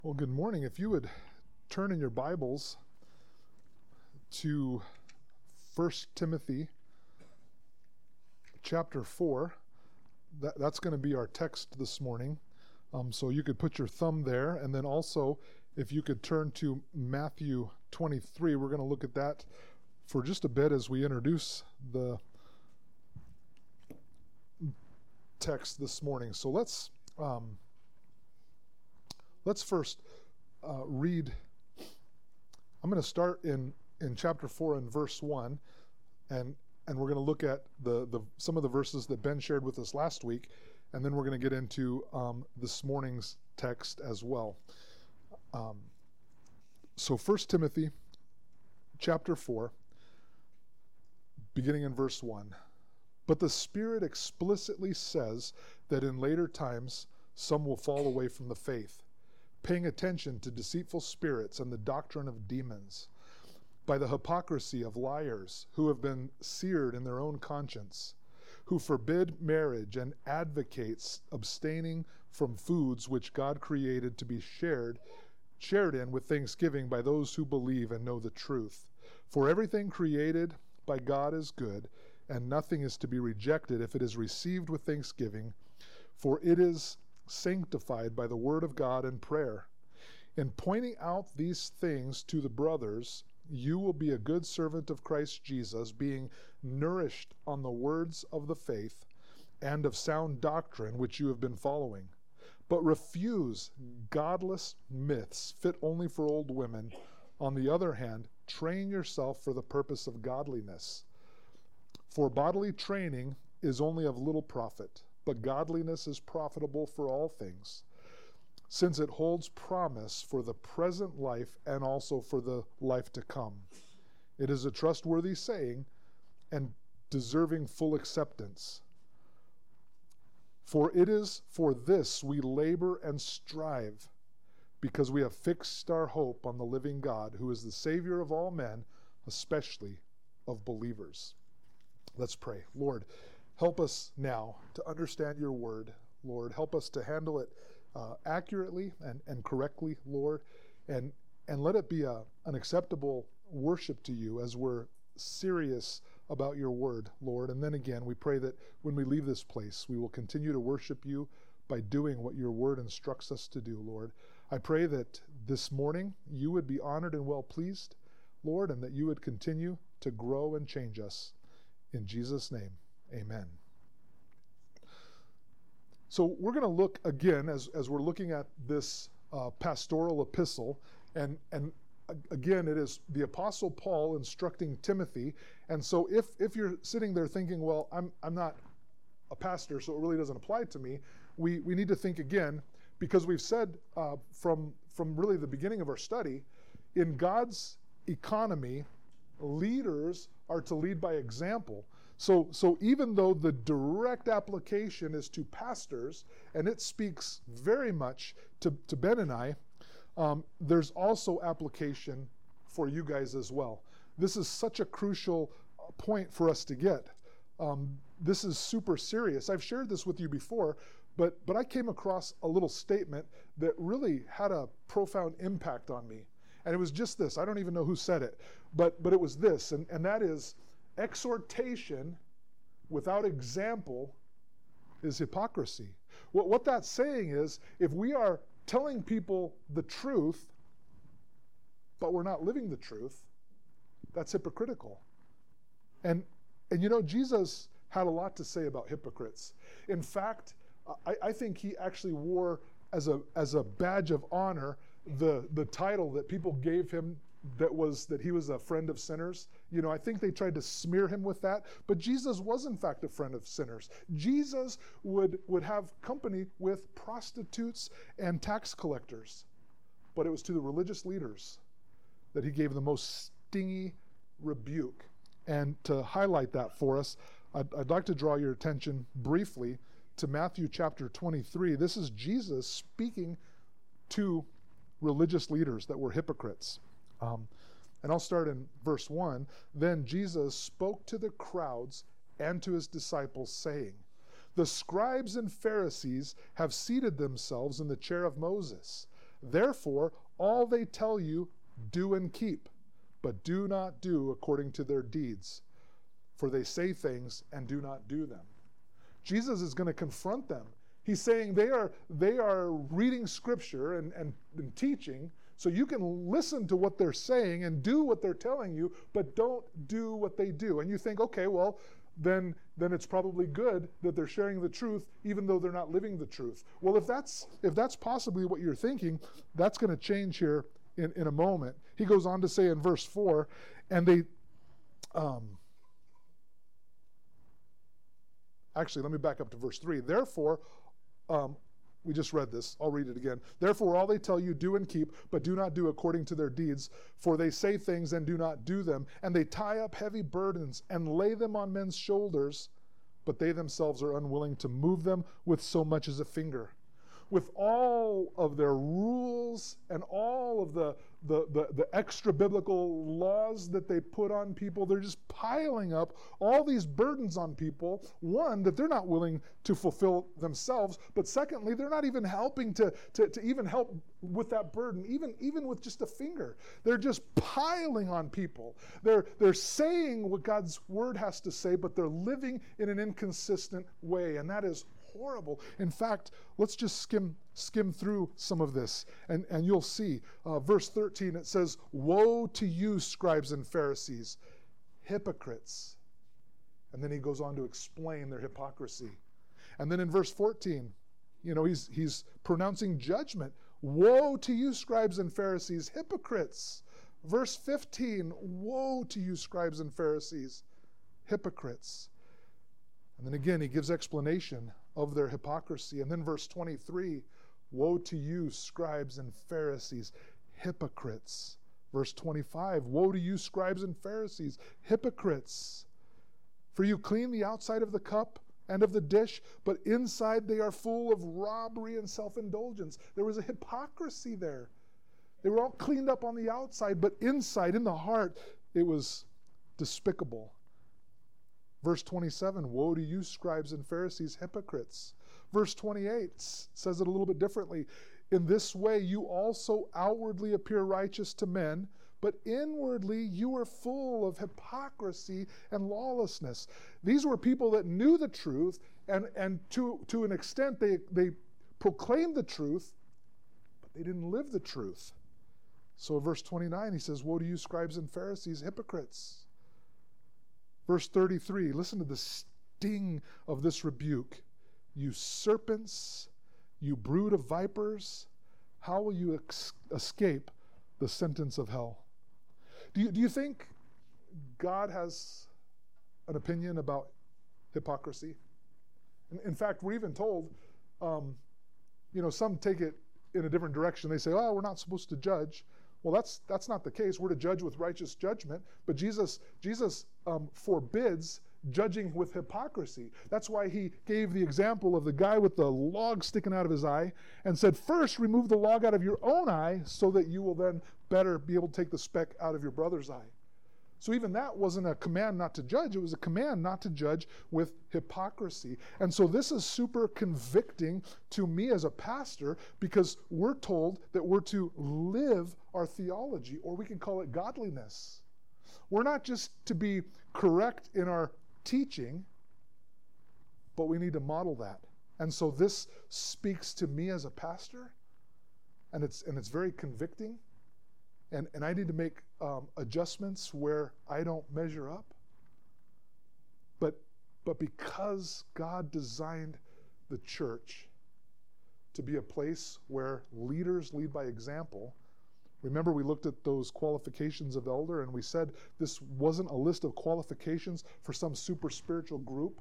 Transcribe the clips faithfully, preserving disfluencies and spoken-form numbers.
Well, good morning. If you would turn in your Bibles to First Timothy chapter four, that, that's going to be our text this morning. Um, so you could put your thumb there, and then also if you could turn to Matthew twenty-three, we're going to look at that for just a bit as we introduce the text this morning. So let's... Um, Let's first uh, read. I'm going to start in, in chapter four and verse one, and and we're going to look at the, the some of the verses that Ben shared with us last week, and then we're going to get into um, this morning's text as well. Um, so First Timothy chapter four, beginning in verse one. But the Spirit explicitly says that in later times some will fall away from the faith, paying attention to deceitful spirits and the doctrine of demons, by the hypocrisy of liars who have been seared in their own conscience, who forbid marriage and advocates abstaining from foods which God created to be shared, shared in with thanksgiving by those who believe and know the truth. For everything created by God is good, and nothing is to be rejected if it is received with thanksgiving, for it is sanctified by the word of God and prayer. In pointing out these things to the brothers, you will be a good servant of Christ Jesus, being nourished on the words of the faith and of sound doctrine which you have been following. But refuse godless myths fit only for old women. On the other hand, train yourself for the purpose of godliness. For bodily training is only of little profit, but godliness is profitable for all things, since it holds promise for the present life and also for the life to come. It is a trustworthy saying and deserving full acceptance. For it is for this we labor and strive, because we have fixed our hope on the living God, who is the Savior of all men, especially of believers. Let's pray. Lord, help us now to understand your word, Lord. Help us to handle it uh, accurately and, and correctly, Lord. And and let it be a, an acceptable worship to you as we're serious about your word, Lord. And then again, we pray that when we leave this place, we will continue to worship you by doing what your word instructs us to do, Lord. I pray that this morning you would be honored and well pleased, Lord, and that you would continue to grow and change us. In Jesus' name, amen. So we're going to look again, as, as we're looking at this uh, pastoral epistle, and, and again, it is the Apostle Paul instructing Timothy. And so if, if you're sitting there thinking, well, I'm, I'm not a pastor, so it really doesn't apply to me, we, we need to think again, because we've said uh, from, from really the beginning of our study, in God's economy, leaders are to lead by example. So, so even though the direct application is to pastors, and it speaks very much to, to Ben and I, um, there's also application for you guys as well. This is such a crucial point for us to get. Um, this is super serious. I've shared this with you before, but, but I came across a little statement that really had a profound impact on me. And it was just this. I don't even know who said it, but but it was this, and, and that is, exhortation without example is hypocrisy. What, what that's saying is, if we are telling people the truth, but we're not living the truth, that's hypocritical. And and you know, Jesus had a lot to say about hypocrites. In fact, I, I think he actually wore as a as a badge of honor the the title that people gave him, that was that he was a friend of sinners. You know, I think they tried to smear him with that, but Jesus was in fact a friend of sinners. Jesus would would have company with prostitutes and tax collectors, but it was to the religious leaders that he gave the most stingy rebuke. And to highlight that for us, I'd, I'd like to draw your attention briefly to Matthew chapter twenty-three. This is Jesus speaking to religious leaders that were hypocrites. Um, and I'll start in verse one. Then Jesus spoke to the crowds and to his disciples, saying, The scribes and Pharisees have seated themselves in the chair of Moses. Therefore, all they tell you, do and keep, but do not do according to their deeds. For they say things and do not do them. Jesus is going to confront them. He's saying they are, they are reading Scripture and, and, and teaching, so you can listen to what they're saying and do what they're telling you, but don't do what they do. And you think, okay, well, then, then it's probably good that they're sharing the truth, even though they're not living the truth. Well, if that's, if that's possibly what you're thinking, that's going to change here in, in a moment. He goes on to say in verse four, and they... Um, Actually, let me back up to verse three. Therefore, um, we just read this. I'll read it again. Therefore, all they tell you, do and keep, but do not do according to their deeds. For they say things and do not do them. And they tie up heavy burdens and lay them on men's shoulders, but they themselves are unwilling to move them with so much as a finger. With all of their rules and all of the, the, the, the extra biblical laws that they put on people, they're just piling up all these burdens on people. One, that they're not willing to fulfill themselves, but secondly, they're not even helping to, to, to even help with that burden, even, even with just a finger. They're just piling on people. They're, they're saying what God's word has to say, but they're living in an inconsistent way, and that is horrible. In fact, let's just skim skim through some of this, and, and you'll see. Uh, verse thirteen, it says, "Woe to you, scribes and Pharisees, hypocrites." And then he goes on to explain their hypocrisy. And then in verse fourteen, you know, he's, he's pronouncing judgment. "Woe to you, scribes and Pharisees, hypocrites." Verse fifteen, "Woe to you, scribes and Pharisees, hypocrites." And then again, he gives explanation of their hypocrisy. And then verse twenty-three, "Woe to you, scribes and Pharisees, hypocrites." Verse twenty-five, "Woe to you, scribes and Pharisees, hypocrites! For you clean the outside of the cup and of the dish, but inside they are full of robbery and self-indulgence." There was a hypocrisy there. They were all cleaned up on the outside, but inside, in the heart, it was despicable. Verse twenty-seven, "Woe to you, scribes and Pharisees, hypocrites." Verse twenty-eight says it a little bit differently. "In this way you also outwardly appear righteous to men, but inwardly you are full of hypocrisy and lawlessness." These were people that knew the truth, and, and to, to an extent they, they proclaimed the truth, but they didn't live the truth. So verse twenty-nine, he says, "Woe to you, scribes and Pharisees, hypocrites." Verse thirty-three, listen to the sting of this rebuke. "You serpents, you brood of vipers, how will you ex- escape the sentence of hell?" Do you, do you think God has an opinion about hypocrisy? In, in fact, we're even told, um, you know, some take it in a different direction. They say, "Oh, we're not supposed to judge." Well, that's that's not the case. We're to judge with righteous judgment, but Jesus Jesus um, forbids judging with hypocrisy. That's why he gave the example of the guy with the log sticking out of his eye and said, "First, remove the log out of your own eye so that you will then better be able to take the speck out of your brother's eye." So even that wasn't a command not to judge. It was a command not to judge with hypocrisy. And so this is super convicting to me as a pastor, because we're told that we're to live our theology, or we can call it godliness. We're not just to be correct in our teaching, but we need to model that. And so this speaks to me as a pastor, and it's and it's very convicting. And, and I need to make um, adjustments where I don't measure up. But, but because God designed the church to be a place where leaders lead by example, remember we looked at those qualifications of elder, and we said this wasn't a list of qualifications for some super spiritual group,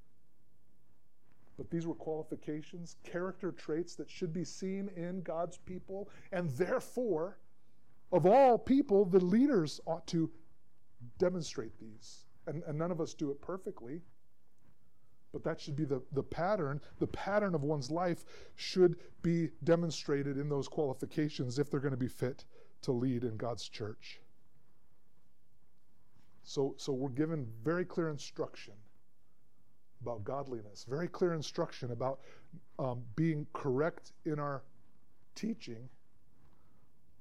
but these were qualifications, character traits that should be seen in God's people, and therefore, of all people, the leaders ought to demonstrate these. And, and none of us do it perfectly, but that should be the, the pattern. The pattern of one's life should be demonstrated in those qualifications if they're going to be fit to lead in God's church. So, so we're given very clear instruction about godliness, very clear instruction about um, being correct in our teaching,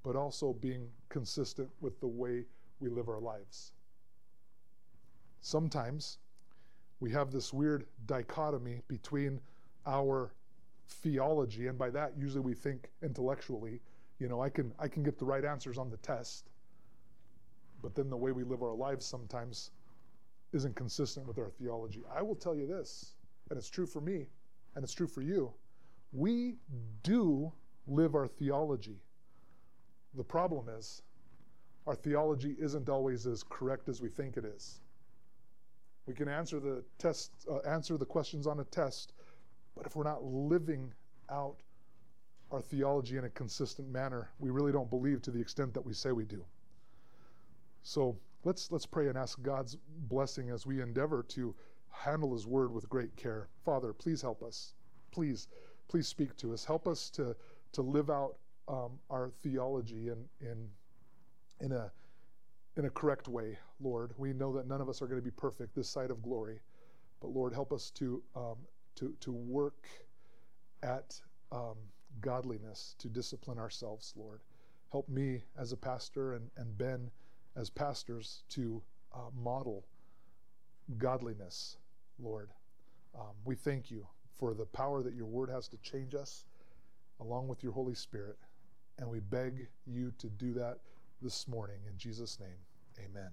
but also being consistent with the way we live our lives. Sometimes we have this weird dichotomy between our theology, and by that usually we think intellectually, you know, I can I can get the right answers on the test, but then the way we live our lives sometimes isn't consistent with our theology. I will tell you this, and it's true for me, and it's true for you. We do live our theology. The problem is, our theology isn't always as correct as we think it is. We can answer the test, uh, answer the questions on a test, but if we're not living out our theology in a consistent manner, we really don't believe to the extent that we say we do. So let's let's pray and ask God's blessing as we endeavor to handle His Word with great care. Father, please help us. Please, please speak to us. Help us to to live out um, our theology in in in a in a correct way, Lord. We know that none of us are going to be perfect this side of glory, but Lord, help us to um, to to work at um, godliness, to discipline ourselves, Lord. Help me as a pastor and, and Ben as pastors to uh, model godliness, Lord. Um, we thank you for the power that your word has to change us along with your Holy Spirit, and we beg you to do that this morning. In Jesus' name, amen.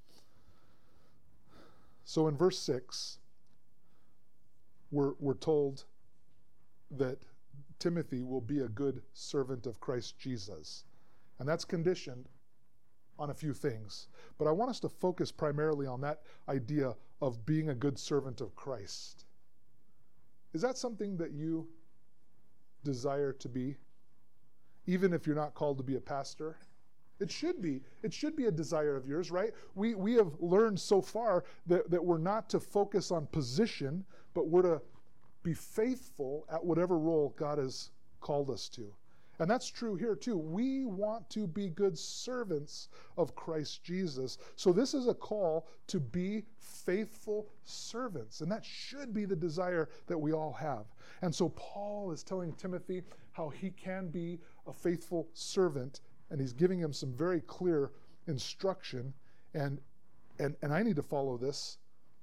So in verse six, we're, we're told that Timothy will be a good servant of Christ Jesus. And that's conditioned on a few things. But I want us to focus primarily on that idea of being a good servant of Christ. Is that something that you desire to be? Even if you're not called to be a pastor? It should be. It should be a desire of yours, right? We we have learned so far that, that we're not to focus on position, but we're to be faithful at whatever role God has called us to. And that's true here too. We want to be good servants of Christ Jesus. So this is a call to be faithful servants. And that should be the desire that we all have. And so Paul is telling Timothy how he can be a faithful servant. And he's giving him some very clear instruction. And, and, and I need to follow this.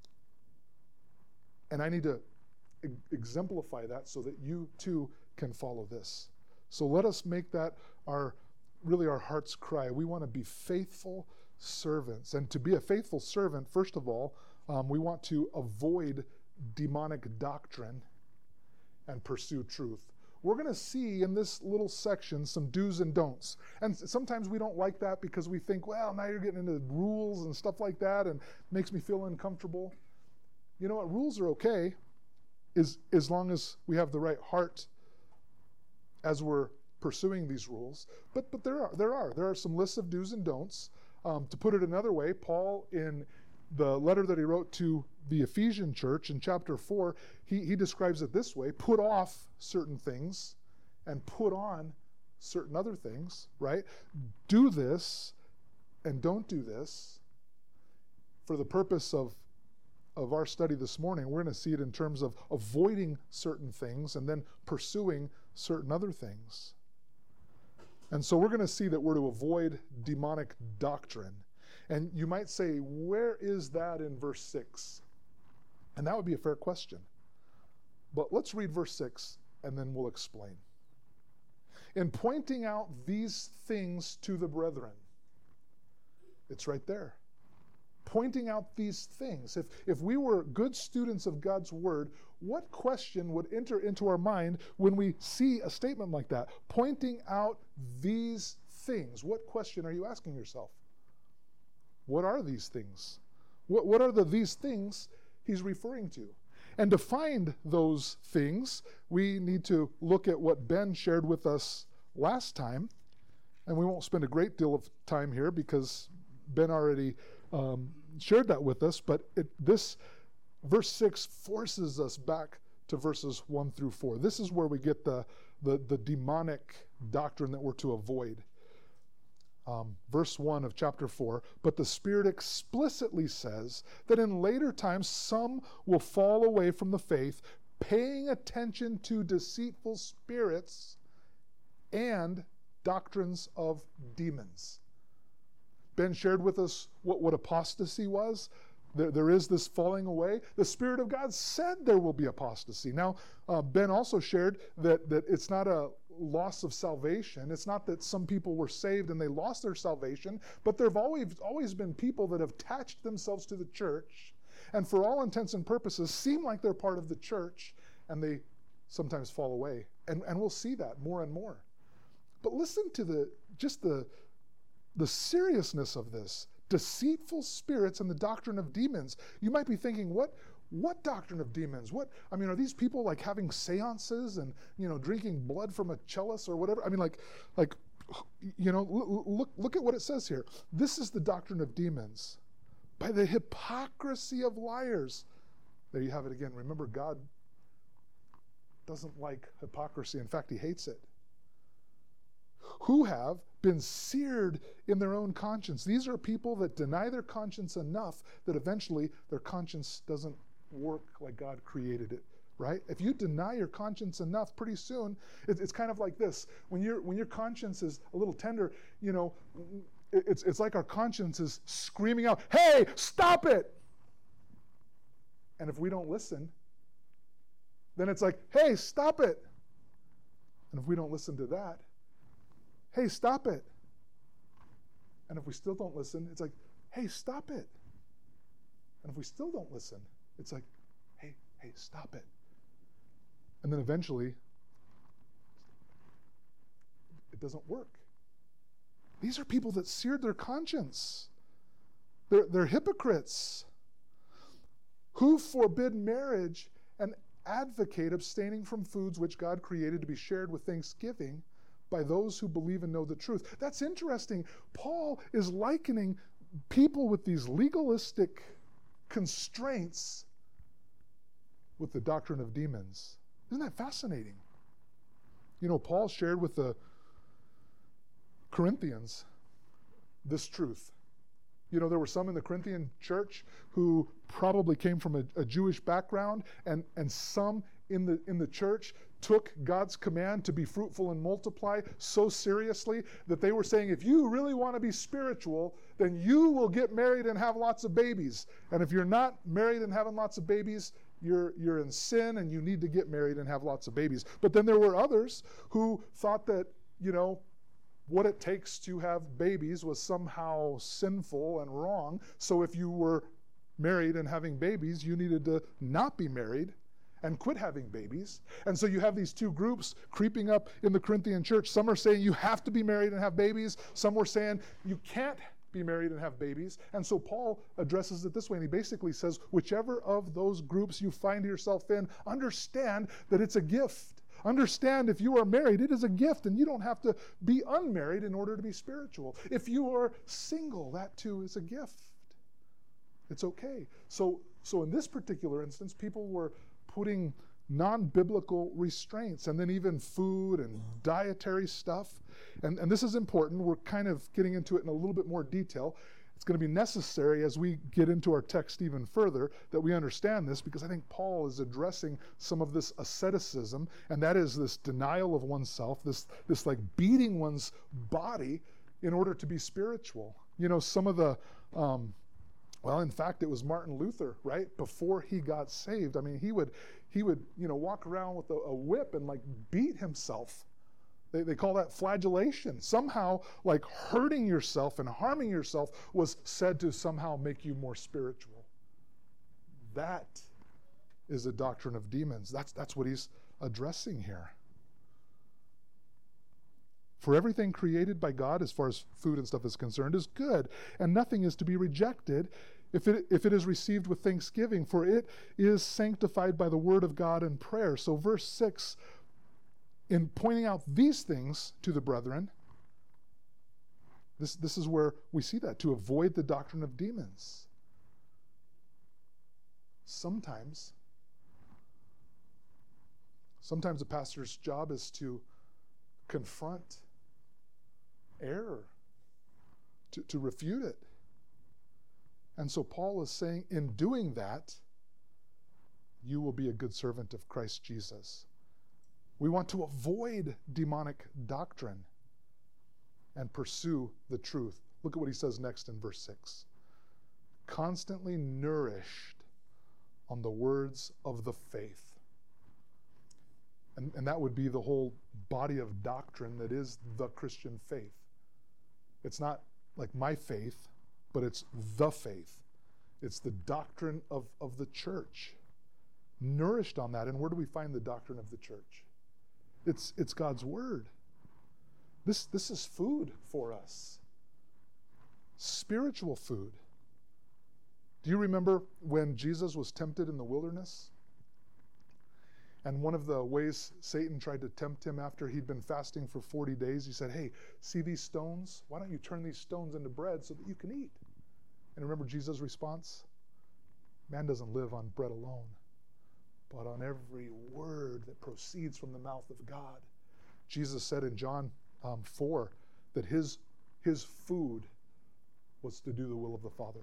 And I need to exemplify that so that you too can follow this. So let us make that our really our heart's cry. We want to be faithful servants. And to be a faithful servant, first of all, um, we want to avoid demonic doctrine and pursue truth. We're going to see in this little section some do's and don'ts. And sometimes we don't like that because we think, well, now you're getting into rules and stuff like that and it makes me feel uncomfortable. You know what? Rules are okay as, as long as we have the right heart as we're pursuing these rules. But but there are there are there are some lists of do's and don'ts. Um, to put it another way, Paul, in the letter that he wrote to the Ephesian church in chapter four, he, he describes it this way: put off certain things and put on certain other things, right? Do this and don't do this. For the purpose of of our study this morning, we're going to see it in terms of avoiding certain things and then pursuing certain other things. And so we're going to see that we're to avoid demonic doctrine. And you might say, where is that in verse six? And that would be a fair question. But let's read verse six and then we'll explain. In pointing out these things to the brethren. It's right there. Pointing out these things. If, if we were good students of God's word, what question would enter into our mind when we see a statement like that? Pointing out these things. What question are you asking yourself? What are these things? What, what are the these things he's referring to? And to find those things, we need to look at what Ben shared with us last time. And we won't spend a great deal of time here because Ben already Um, shared that with us, but it, this verse six forces us back to verses one through four. This is where we get the, the, the demonic doctrine that we're to avoid. Um, verse one of chapter four, but the Spirit explicitly says that in later times some will fall away from the faith, paying attention to deceitful spirits and doctrines of demons. Ben shared with us what, what apostasy was. There, there is this falling away. The Spirit of God said there will be apostasy. Now, uh, Ben also shared that, that it's not a loss of salvation. It's not that some people were saved and they lost their salvation, but there have always, always been people that have attached themselves to the church and for all intents and purposes seem like they're part of the church, and they sometimes fall away. And, and we'll see that more and more. But listen to the just the, the seriousness of this. Deceitful spirits and the doctrine of demons. You might be thinking, what what doctrine of demons? What I mean, are these people like having seances and, you know, drinking blood from a chalice or whatever? I mean, like like you know, look look at what it says here. This is the doctrine of demons. By the hypocrisy of liars. There you have it again. Remember, God doesn't like hypocrisy. In fact, he hates it. Who have been seared in their own conscience. These are people that deny their conscience enough that eventually their conscience doesn't work like God created it, right? If you deny your conscience enough, pretty soon, it, it's kind of like this. When, you're, when your conscience is a little tender, you know, it, it's, it's like our conscience is screaming out, hey, stop it! And if we don't listen, then it's like, hey, stop it! And if we don't listen to that, hey, stop it. And if we still don't listen, it's like, hey, stop it. And if we still don't listen, it's like, hey, hey, stop it. And then eventually, it doesn't work. These are people that seared their conscience. They're, they're hypocrites who forbid marriage and advocate abstaining from foods which God created to be shared with thanksgiving by those who believe and know the truth. That's interesting. Paul is likening people with these legalistic constraints with the doctrine of demons. Isn't that fascinating? You know, Paul shared with the Corinthians this truth. You know, there were some in the Corinthian church who probably came from a, a Jewish background, and, and some in the in the church took God's command to be fruitful and multiply so seriously that they were saying, if you really want to be spiritual, then you will get married and have lots of babies. And if you're not married and having lots of babies, you're you're in sin and you need to get married and have lots of babies. But then there were others who thought that, you know, what it takes to have babies was somehow sinful and wrong. So if you were married and having babies, you needed to not be married and quit having babies. And so you have these two groups creeping up in the Corinthian church. Some are saying you have to be married and have babies. Some were saying you can't be married and have babies. And so Paul addresses it this way, and he basically says, whichever of those groups you find yourself in, understand that it's a gift. Understand, if you are married, it is a gift, and you don't have to be unmarried in order to be spiritual. If you are single, that too is a gift. It's okay. So, so in this particular instance, people were putting non-biblical restraints, and then even food and dietary stuff. And, and this is important. We're kind of getting into it in a little bit more detail. It's going to be necessary as we get into our text even further that we understand this, because I think Paul is addressing some of this asceticism, and that is this denial of oneself, this, this like beating one's body in order to be spiritual. You know, some of the, um, well, in fact, it was Martin Luther, right? Before he got saved, I mean, he would, he would, you know, walk around with a, a whip and like beat himself. They, they call that flagellation. Somehow, like hurting yourself and harming yourself was said to somehow make you more spiritual. That is a doctrine of demons. That's, that's what he's addressing here. For everything created by God, as far as food and stuff is concerned, is good, and nothing is to be rejected if it, if it is received with thanksgiving, for it is sanctified by the word of God and prayer. So verse six, in pointing out these things to the brethren, this, this is where we see that, to avoid the doctrine of demons. Sometimes, sometimes a pastor's job is to confront error, to, to refute it. And so Paul is saying, in doing that, you will be a good servant of Christ Jesus. We want to avoid demonic doctrine. and pursue the truth. Look at what he says next in verse six. Constantly nourished on the words of the faith. And, and that would be the whole body of doctrine that is the Christian faith. It's not like my faith, but it's the faith. It's the doctrine of, of the church. Nourished on that. And where do we find the doctrine of the church? It's, it's God's word. This, this is food for us. Spiritual food. Do you remember when Jesus was tempted in the wilderness? And one of the ways Satan tried to tempt him after he'd been fasting for forty days, he said, hey, see these stones? Why don't you turn these stones into bread so that you can eat? And remember Jesus' response? Man doesn't live on bread alone, but on every word that proceeds from the mouth of God. Jesus said in John um, four that his, his food was to do the will of the Father.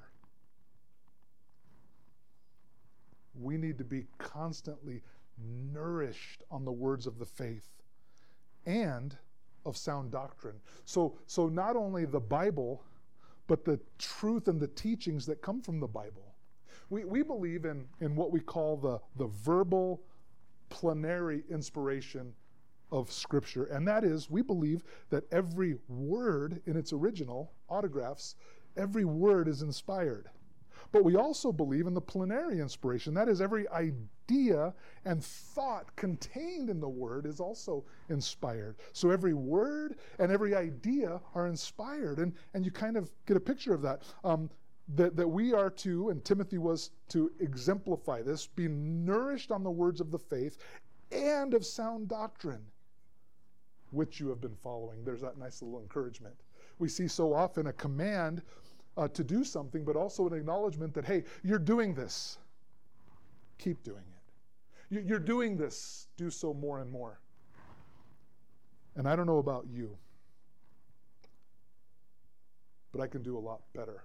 We need to be constantly nourished on the words of the faith and of sound doctrine. So, so not only the Bible, but the truth and the teachings that come from the Bible. We, we believe in, in what we call the, the verbal plenary inspiration of Scripture. And that is, we believe that every word in its original autographs, every word is inspired. But we also believe in the plenary inspiration. That is, every idea and thought contained in the word is also inspired. So every word and every idea are inspired. And, and you kind of get a picture of that. Um, that, that we are to, and Timothy was to exemplify this, be nourished on the words of the faith and of sound doctrine, which you have been following. There's that nice little encouragement. We see so often a command Uh, to do something, but also an acknowledgement that, hey, you're doing this. Keep doing it. You, you're doing this. Do so more and more. And I don't know about you, but I can do a lot better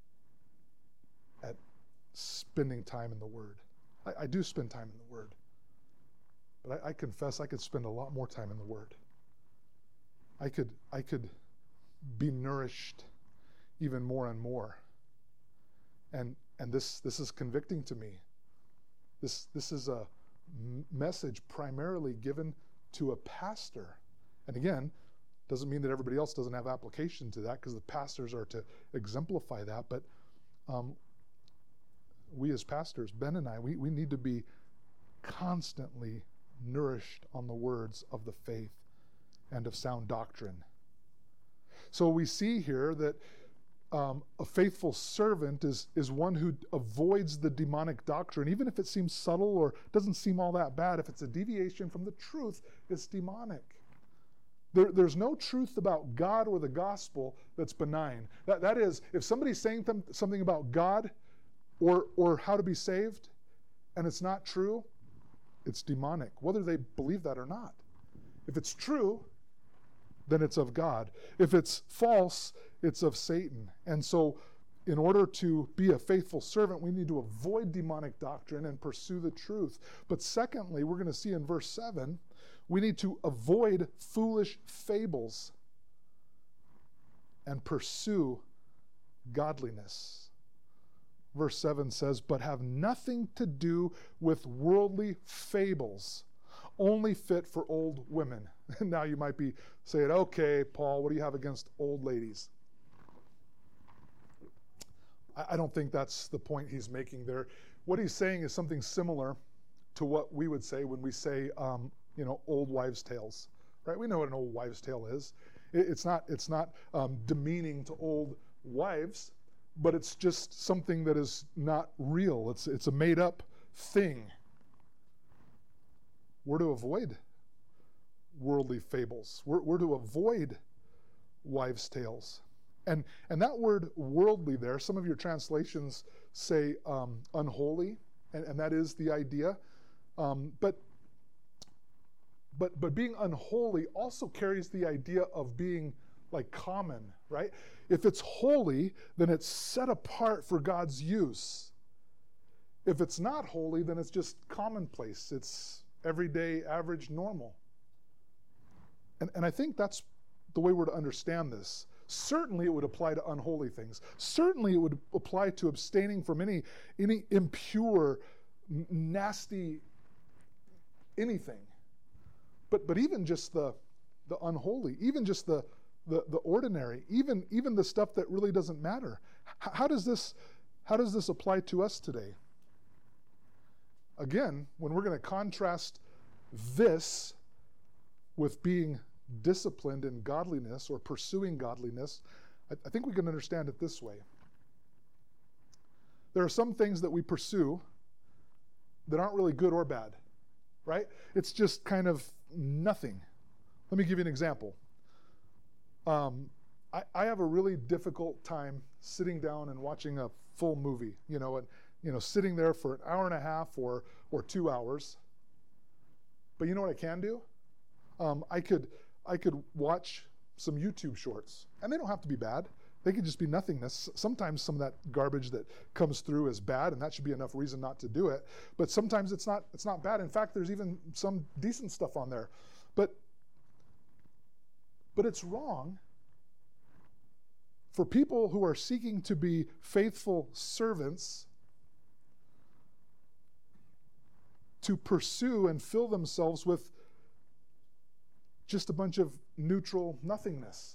at spending time in the Word. I, I do spend time in the Word, but I, I confess I could spend a lot more time in the Word. I could, I could be nourished even more and more. And and this this is convicting to me. This this is a m- message primarily given to a pastor. And again, doesn't mean that everybody else doesn't have application to that, because the pastors are to exemplify that. But um, we as pastors, Ben and I, we, we need to be constantly nourished on the words of the faith and of sound doctrine. So we see here that Um, a faithful servant is, is one who avoids the demonic doctrine, even if it seems subtle or doesn't seem all that bad. If it's a deviation from the truth, it's demonic. There, there's no truth about God or the gospel that's benign. That, that is, if somebody's saying them, something about God or, or how to be saved, and it's not true, it's demonic, whether they believe that or not. If it's true, then it's of God. If it's false, it's of Satan. And so in order to be a faithful servant, we need to avoid demonic doctrine and pursue the truth. But secondly, we're going to see in verse seven, we need to avoid foolish fables and pursue godliness. Verse seven says, but have nothing to do with worldly fables, only fit for old women. Now you might be saying, okay, Paul, what do you have against old ladies? I, I don't think that's the point he's making there. What he's saying is something similar to what we would say when we say, um, you know, old wives' tales, right? We know what an old wives' tale is. It, it's not, it's not um, demeaning to old wives, but it's just something that is not real. It's, it's a made-up thing. We're to avoid worldly fables. We're, we're to avoid wives' tales. And, and that word worldly there, some of your translations say um, unholy, and, and that is the idea. Um, but, but, but being unholy also carries the idea of being like common, right? If it's holy, then it's set apart for God's use. If it's not holy, then it's just commonplace. It's everyday, average, normal. And, and I think that's the way we're to understand this. Certainly it would apply to unholy things. Certainly it would apply to abstaining from any, any impure, n- nasty anything. But but even just the the unholy, even just the the, the ordinary, even even the stuff that really doesn't matter. H- how does this how does this apply to us today? Again, when we're going to contrast this with being disciplined in godliness or pursuing godliness, I, I think we can understand it this way. There are some things that we pursue that aren't really good or bad, right? It's just kind of nothing. Let me give you an example. Um, I, I have a really difficult time sitting down and watching a full movie, you know, and you know, sitting there for an hour and a half or or two hours. But you know what I can do? Um, I could I could watch some YouTube shorts, and they don't have to be bad. They could just be nothingness. Sometimes some of that garbage that comes through is bad, and that should be enough reason not to do it. But sometimes it's not it's not bad. In fact, there's even some decent stuff on there. But but it's wrong for people who are seeking to be faithful servants to pursue and fill themselves with just a bunch of neutral nothingness.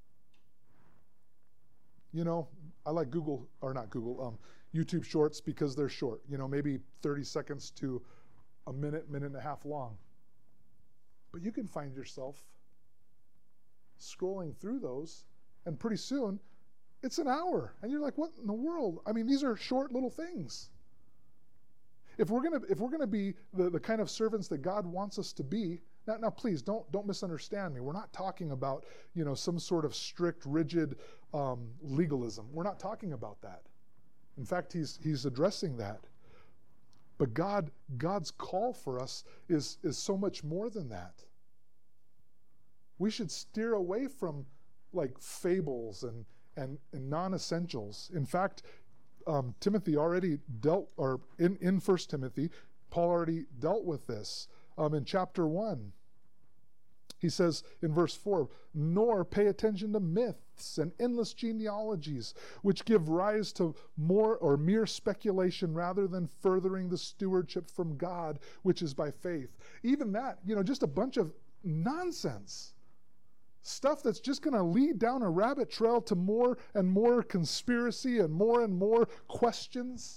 You know, I like Google, or not Google, um, YouTube shorts because they're short, you know, maybe thirty seconds to a minute, minute and a half long. But you can find yourself scrolling through those, and pretty soon it's an hour. And you're like, what in the world? I mean, these are short little things. If we're gonna if we're gonna be the, the kind of servants that God wants us to be, now, now please don't don't misunderstand me. We're not talking about, you know, some sort of strict, rigid um, legalism. We're not talking about that. In fact, he's he's addressing that. But God God's call for us is is so much more than that. We should steer away from like fables and and, and non-essentials. In fact, Um, Timothy already dealt, or in, in First Timothy, Paul already dealt with this. Um, in chapter one, he says in verse four, nor pay attention to myths and endless genealogies, which give rise to more or mere speculation rather than furthering the stewardship from God, which is by faith. Even that, you know, just a bunch of nonsense. Stuff that's just going to lead down a rabbit trail to more and more conspiracy and more and more questions.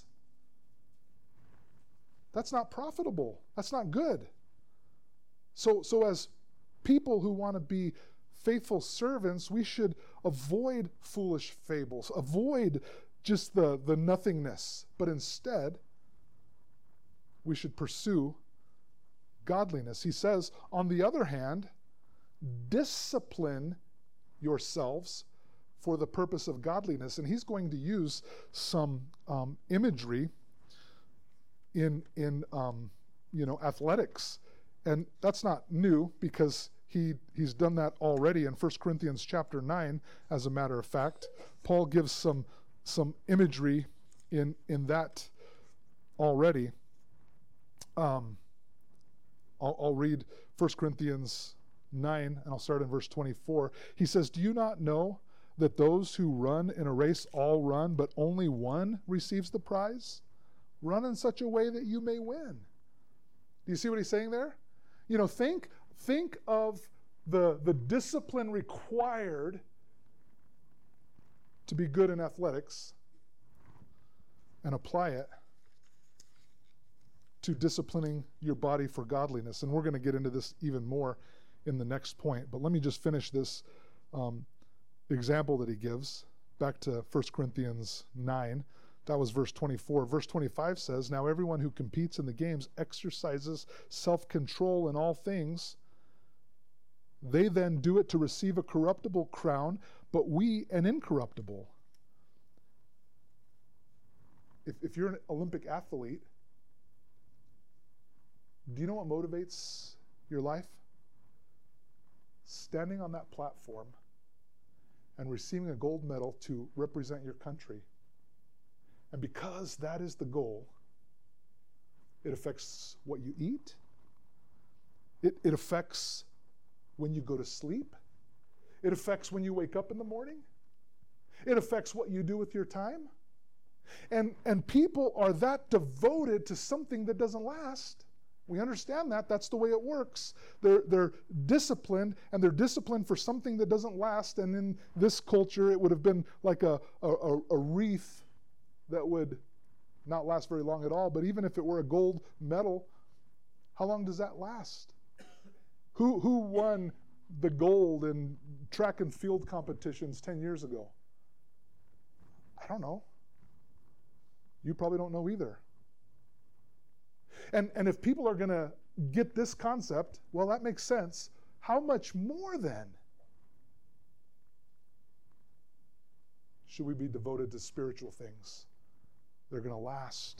That's not profitable. That's not good. So, so as people who want to be faithful servants, we should avoid foolish fables, avoid just the, the nothingness, but instead, we should pursue godliness. He says, on the other hand, discipline yourselves for the purpose of godliness. And he's going to use some um, imagery in in um, you know athletics, and that's not new because he he's done that already in First Corinthians chapter nine. As a matter of fact, Paul gives some some imagery in in that already. Um, I'll, I'll read First Corinthians nine, and I'll start in verse twenty-four. He says, do you not know that those who run in a race all run, but only one receives the prize? Run in such a way that you may win. Do you see what he's saying there? You know, think think of the, the discipline required to be good in athletics and apply it to disciplining your body for godliness. And we're going to get into this even more in the next point. But let me just finish this um, example that he gives. Back to First Corinthians nine. That was verse twenty-four. Verse twenty-five says, now everyone who competes in the games exercises self-control in all things. They then do it to receive a corruptible crown, but we an incorruptible. If, if you're an Olympic athlete, do you know what motivates your life? Standing on that platform and receiving a gold medal to represent your country. And because that is the goal, it affects what you eat. It, it affects when you go to sleep. It affects when you wake up in the morning. It affects what you do with your time. And, and people are that devoted to something that doesn't last. We understand that. That's the way it works. They're, they're disciplined, and they're disciplined for something that doesn't last. And in this culture, it would have been like a, a, a wreath that would not last very long at all. But even if it were a gold medal, how long does that last? Who, who won the gold in track and field competitions ten years ago? I don't know. You probably don't know either. And, and if people are going to get this concept, well, that makes sense. How much more then should we be devoted to spiritual things? They're going to last.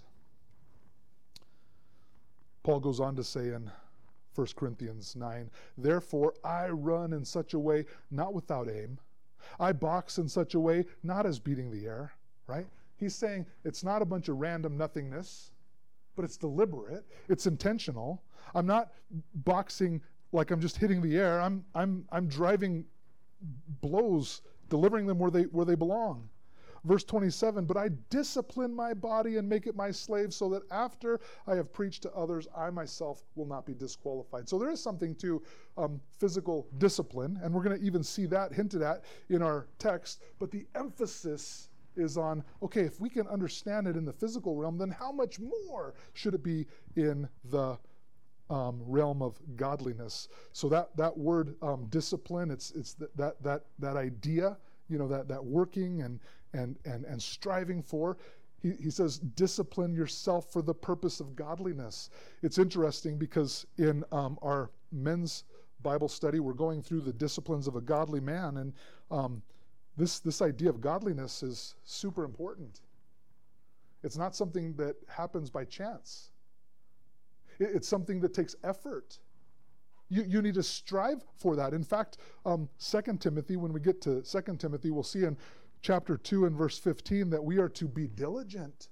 Paul goes on to say in First Corinthians nine, therefore I run in such a way, not without aim. I box in such a way, not as beating the air, right? He's saying it's not a bunch of random nothingness, but it's deliberate, it's intentional. I'm not boxing like I'm just hitting the air. I'm I'm I'm driving blows, delivering them where they where they belong. Verse twenty-seven, but I discipline my body and make it my slave so that after I have preached to others, I myself will not be disqualified. So there is something to um, physical discipline, and we're going to even see that hinted at in our text, but the emphasis is on, okay, if we can understand it in the physical realm, then how much more should it be in the um, realm of godliness? So that that word um, discipline, it's it's th- that that that idea, you know, that that working and and and and striving for. He, he says, discipline yourself for the purpose of godliness. It's interesting because in um, our men's Bible study, we're going through the disciplines of a godly man, and um, This, this idea of godliness is super important. It's not something that happens by chance. It, it's something that takes effort. You, you need to strive for that. In fact, um, Second Timothy, when we get to Second Timothy, we'll see in chapter two and verse fifteen that we are to be diligent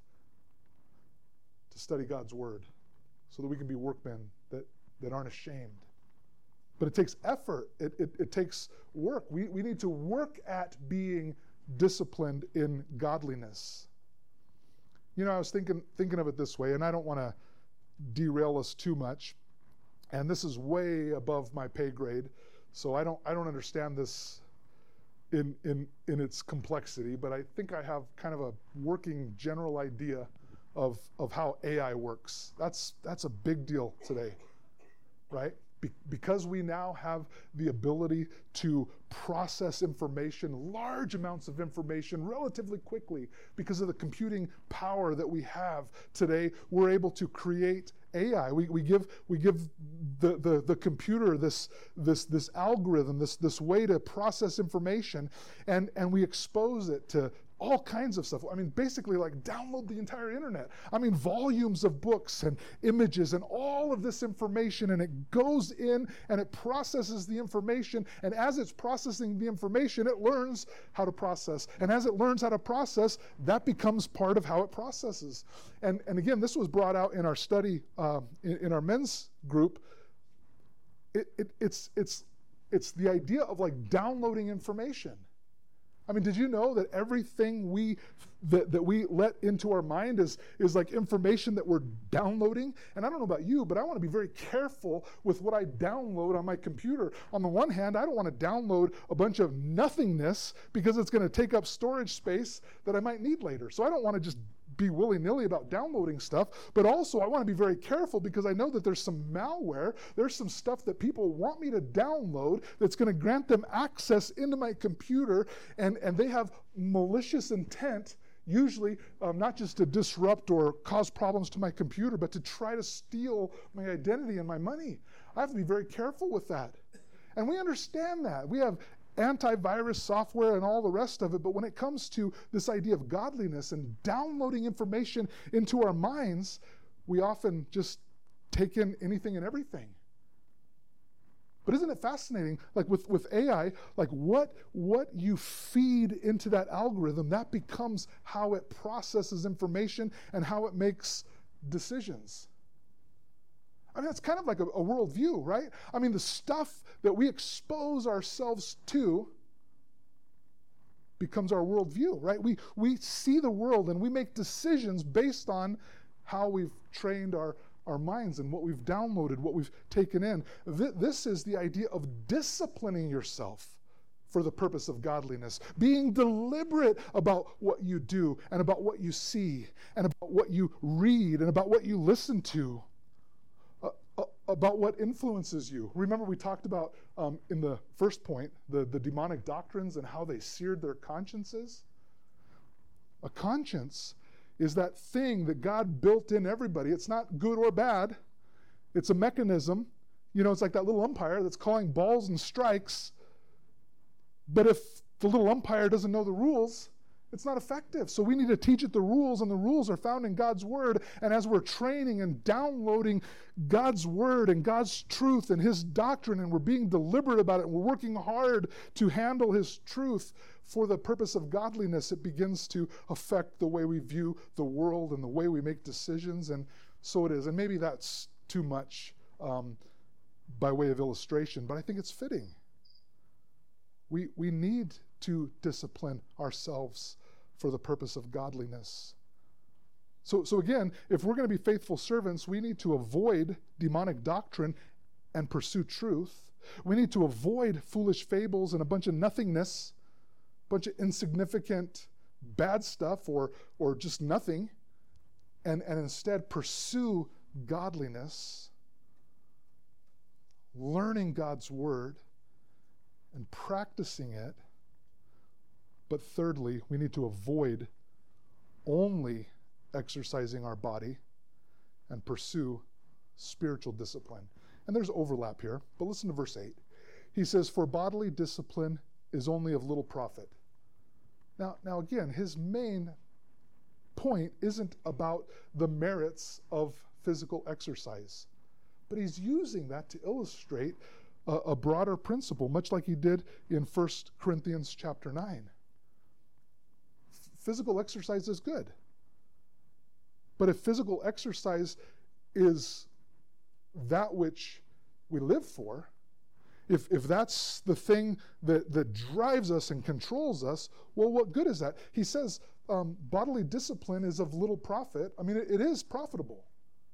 to study God's word so that we can be workmen that, that aren't ashamed. But it takes effort. It, it, it takes work. We, we need to work at being disciplined in godliness. You know, I was thinking thinking of it this way, and I don't want to derail us too much. And this is way above my pay grade, so I don't I don't understand this in in in its complexity. But I think I have kind of a working general idea of of how A I works. That's that's a big deal today, right? Because we now have the ability to process information, large amounts of information, relatively quickly, because of the computing power that we have today, we're able to create A I. We, we give we give the, the, the computer this this this algorithm, this this way to process information, and, and we expose it to all kinds of stuff. I mean, basically like download the entire internet. I mean, volumes of books and images and all of this information, and it goes in and it processes the information, and as it's processing the information, it learns how to process. And as it learns how to process, that becomes part of how it processes. And, and again, this was brought out in our study, um, in, in our men's group. It, it, it's, it's, it's the idea of like downloading information. I mean, did you know that everything we that, that we let into our mind is, is like information that we're downloading? And I don't know about you, but I want to be very careful with what I download on my computer. On the one hand, I don't want to download a bunch of nothingness because it's going to take up storage space that I might need later. So I don't want to just be willy-nilly about downloading stuff, but also I want to be very careful because I know that there's some malware, there's some stuff that people want me to download that's going to grant them access into my computer, and, and they have malicious intent, usually um, not just to disrupt or cause problems to my computer, but to try to steal my identity and my money. I have to be very careful with that. And we understand that. We have antivirus software and all the rest of it, but when it comes to this idea of godliness and downloading information into our minds, we often just take in anything and everything. But isn't it fascinating, like with, with A I, like what, what you feed into that algorithm, that becomes how it processes information and how it makes decisions. I mean, that's kind of like a, a worldview, right? I mean, the stuff that we expose ourselves to becomes our worldview, right? We, we see the world and we make decisions based on how we've trained our, our minds and what we've downloaded, what we've taken in. Th- this is the idea of disciplining yourself for the purpose of godliness, being deliberate about what you do and about what you see and about what you read and about what you listen to, uh, uh, about what influences you. Remember we talked about um, in the first point, the, the demonic doctrines and how they seared their consciences. A conscience is that thing that God built in everybody. It's not good or bad. It's a mechanism. You know, it's like that little umpire that's calling balls and strikes. But if the little umpire doesn't know the rules, it's not effective. So we need to teach it the rules, and the rules are found in God's Word. And as we're training and downloading God's Word and God's truth and His doctrine, and we're being deliberate about it, and we're working hard to handle His truth for the purpose of godliness, it begins to affect the way we view the world and the way we make decisions. And so it is. And maybe that's too much um, by way of illustration, but I think it's fitting. We, we need to discipline ourselves for the purpose of godliness. So, so again, if we're going to be faithful servants, we need to avoid demonic doctrine and pursue truth. We need to avoid foolish fables and a bunch of nothingness, a bunch of insignificant bad stuff or, or just nothing, and, and instead pursue godliness, learning God's Word, and practicing it. But thirdly, we need to avoid only exercising our body and pursue spiritual discipline. And there's overlap here, but listen to verse eight. He says, "For bodily discipline is only of little profit." Now, now again, his main point isn't about the merits of physical exercise, but he's using that to illustrate a, a broader principle, much like he did in First Corinthians chapter nine. F- physical exercise is good. But if physical exercise is that which we live for, if if that's the thing that, that drives us and controls us, well, what good is that? He says um, bodily discipline is of little profit. I mean, it, it is profitable.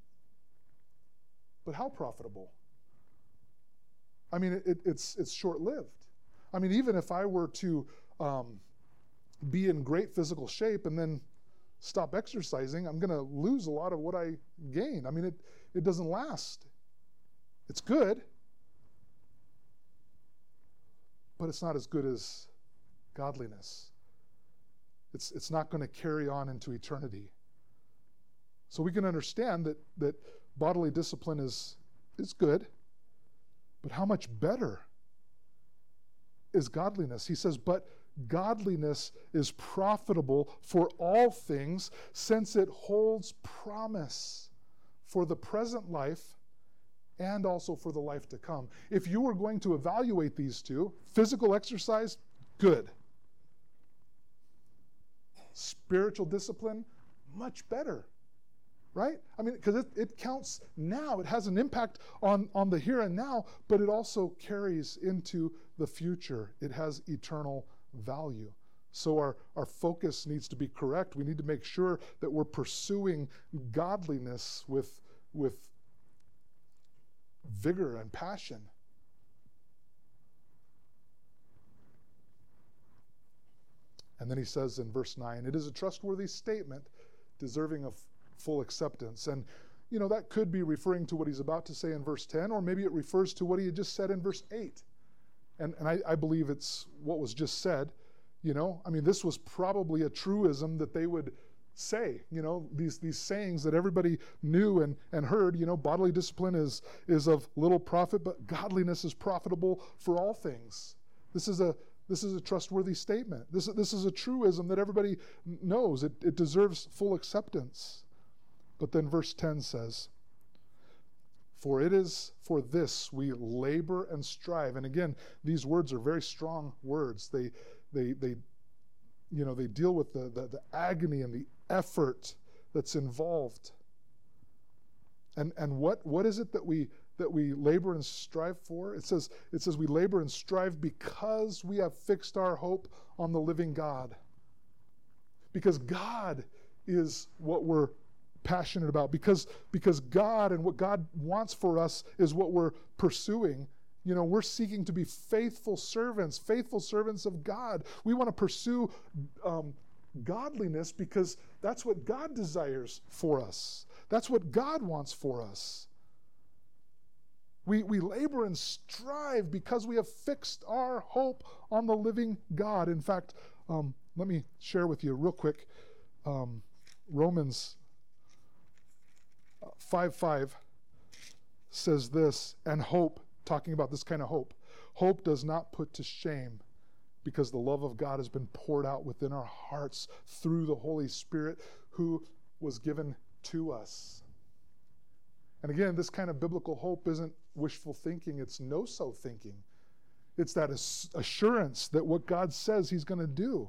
But how profitable? I mean, it, it, it's it's short-lived. I mean, even if I were to um, be in great physical shape and then stop exercising, I'm going to lose a lot of what I gain. I mean, it, it doesn't last. It's good, but it's not as good as godliness. It's, it's not going to carry on into eternity. So we can understand that, that bodily discipline is, is good, but how much better is godliness? He says, but godliness is profitable for all things, since it holds promise for the present life and also for the life to come. If you were going to evaluate these two, physical exercise, good. Spiritual discipline, much better. Right? I mean, because it, it counts now. It has an impact on, on the here and now, but it also carries into the future. It has eternal value. So our, our focus needs to be correct. We need to make sure that we're pursuing godliness with, with vigor and passion. And then he says in verse nine, "It is a trustworthy statement, deserving of full acceptance." And, you know, that could be referring to what he's about to say in verse ten, or maybe it refers to what he had just said in verse eight. And, and I, I believe it's what was just said. You know, I mean, this was probably a truism that they would say, you know, these, these sayings that everybody knew and, and heard. You know, bodily discipline is, is of little profit, but godliness is profitable for all things. This is a This is a trustworthy statement. This, this is a truism that everybody knows. It, it deserves full acceptance. But then verse ten says, "For it is for this we labor and strive." And again, these words are very strong words. They, they, they, you know, they deal with the, the, the agony and the effort that's involved. And and what what is it that we that we labor and strive for? It says, it says we labor and strive because we have fixed our hope on the living God. Because God is what we're passionate about. Because, because God and what God wants for us is what we're pursuing. You know, we're seeking to be faithful servants, faithful servants of God. We want to pursue um, godliness because that's what God desires for us. That's what God wants for us. We, we labor and strive because we have fixed our hope on the living God. In fact, um, let me share with you real quick. Um, Romans five five says this, and hope, talking about this kind of hope, hope does not put to shame because the love of God has been poured out within our hearts through the Holy Spirit who was given to us. And again, this kind of biblical hope isn't wishful thinking, it's no-so thinking. It's that assurance that what God says He's going to do.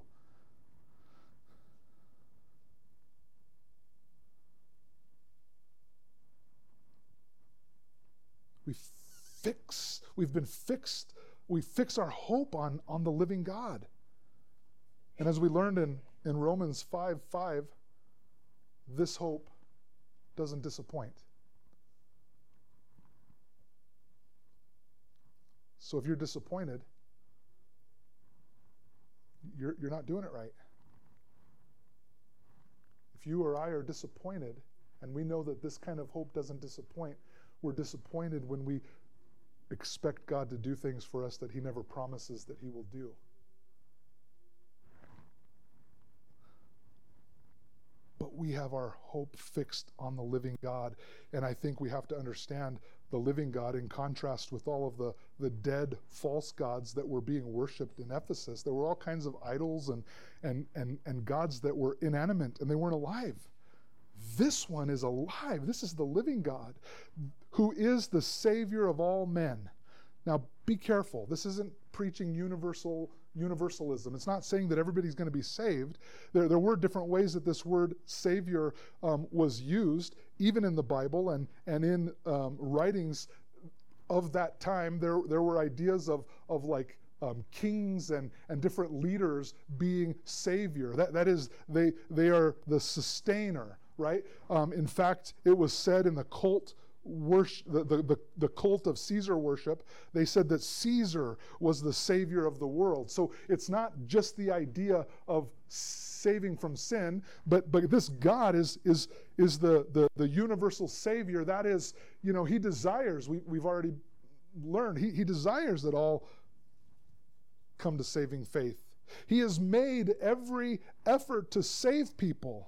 We fix, we've been fixed, we fix our hope on, on the living God. And as we learned in, in Romans five five, this hope doesn't disappoint. So if you're disappointed, you're, you're not doing it right. If you or I are disappointed, and we know that this kind of hope doesn't disappoint, we're disappointed when we expect God to do things for us that He never promises that He will do. But we have our hope fixed on the living God. And I think we have to understand the living God in contrast with all of the, the dead false gods that were being worshipped in Ephesus. There were all kinds of idols and, and, and, and gods that were inanimate and they weren't alive. This one is alive. This is the living God who is the Savior of all men. Now, be careful. This isn't preaching universal universalism. It's not saying that everybody's going to be saved. There, there were different ways that this word Savior um, was used, even in the Bible and, and in um, writings of that time. There, there were ideas of, of like um, kings and, and different leaders being Savior. That, that is, they, they are the sustainer. Right? Um, in fact, it was said in the cult worship, the, the, the, the cult of Caesar worship, they said that Caesar was the savior of the world. So it's not just the idea of saving from sin, but but this God is is is the the, the universal savior. That is, you know, He desires. We we've already learned. He he desires that all come to saving faith. He has made every effort to save people.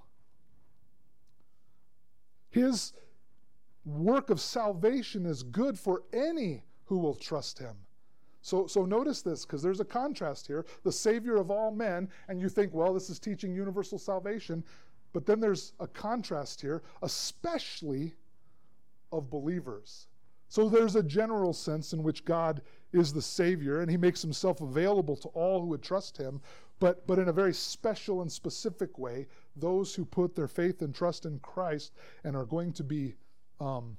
His work of salvation is good for any who will trust Him. So, so notice this, because there's a contrast here. The Savior of all men, and you think, well, this is teaching universal salvation. But then there's a contrast here, especially of believers. So there's a general sense in which God is the Savior, and He makes Himself available to all who would trust Him. But, but in a very special and specific way, those who put their faith and trust in Christ and are going to be um,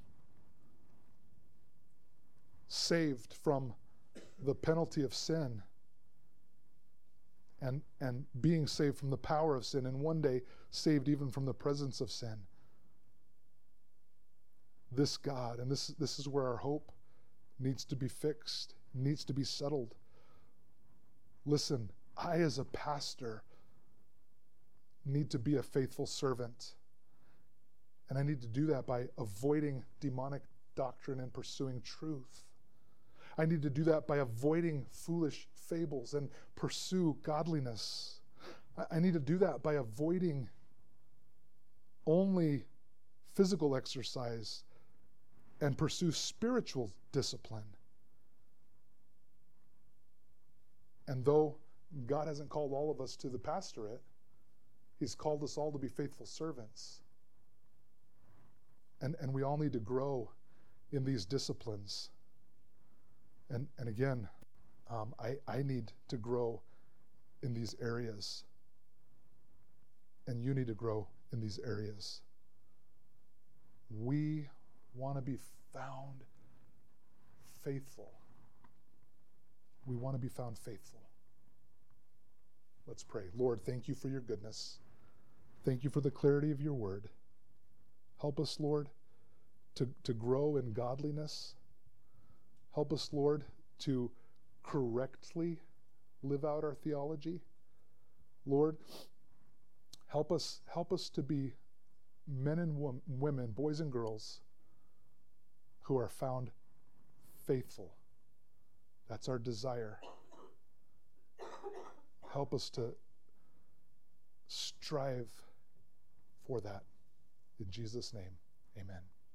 saved from the penalty of sin and, and being saved from the power of sin, and one day saved even from the presence of sin. This God, and this, this is where our hope needs to be fixed, needs to be settled. Listen, I as a pastor need to be a faithful servant. And I need to do that by avoiding demonic doctrine and pursuing truth. I need to do that by avoiding foolish fables and pursue godliness. I need to do that by avoiding only physical exercise and pursue spiritual discipline. And though God hasn't called all of us to the pastorate, He's called us all to be faithful servants. And, and we all need to grow in these disciplines. And, and again, um, I, I need to grow in these areas. And you need to grow in these areas. We want to be found faithful. We want to be found faithful. Let's pray. Lord, thank you for your goodness. Thank you for the clarity of your word. Help us, Lord, to, to grow in godliness. Help us, Lord, to correctly live out our theology. Lord, help us, help us to be men and wom- women, boys and girls, who are found faithful. That's our desire. Help us to strive for that. In Jesus' name, amen.